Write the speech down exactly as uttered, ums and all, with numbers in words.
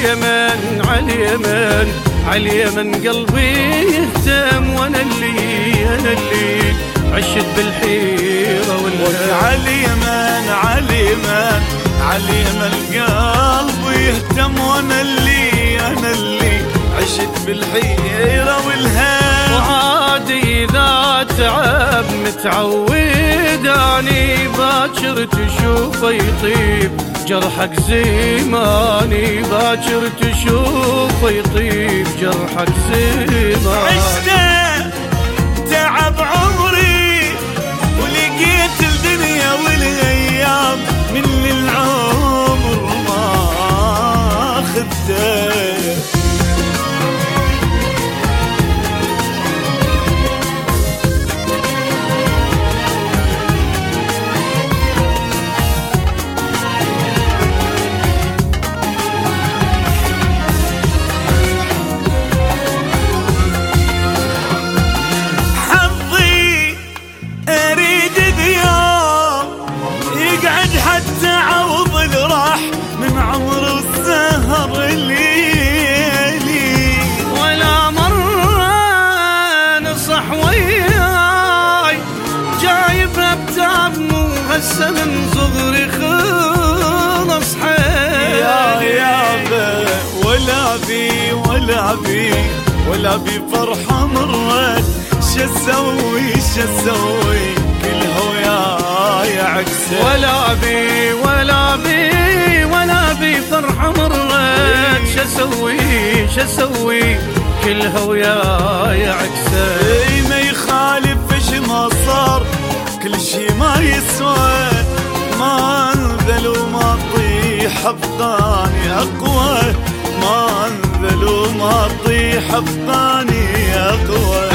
عاليمن عاليمن عاليمن قلبي يهتم، وانا اللي انا اللي عشت بالحيرة والهم. عاليمن عاليمن عاليمن قلبي يهتم، وانا اللي انا اللي عشت بالحيرة والهم. وعادي اذا تعب متعود اني باكر تشوفه يطيب جرحك زماني، باكر تشوفه يطيب جرحك زماني. عشت تعب عمري ولقيت الدنيا والايام من العمر ما خذته. حتى عوض الراح من عمر والسهر الليلي، ولا مرة نصح وياي جايبها بتعب مو هسه من صغري خلص حيل. يا يابا ولا بي ولا بي ولا بي فرحة مرت، شسوي شسوي كلها وياي عكسه. ولا بي ولا بي ولا بي فرحة مرت، شسوي شسوي كلها وياي عكسه. اي ما يخالف ايش ما صار، كل شي ما يسوى، ما انذل وما طيح ابقاني اقوى، ما انذل وما طيح ابقاني اقوى.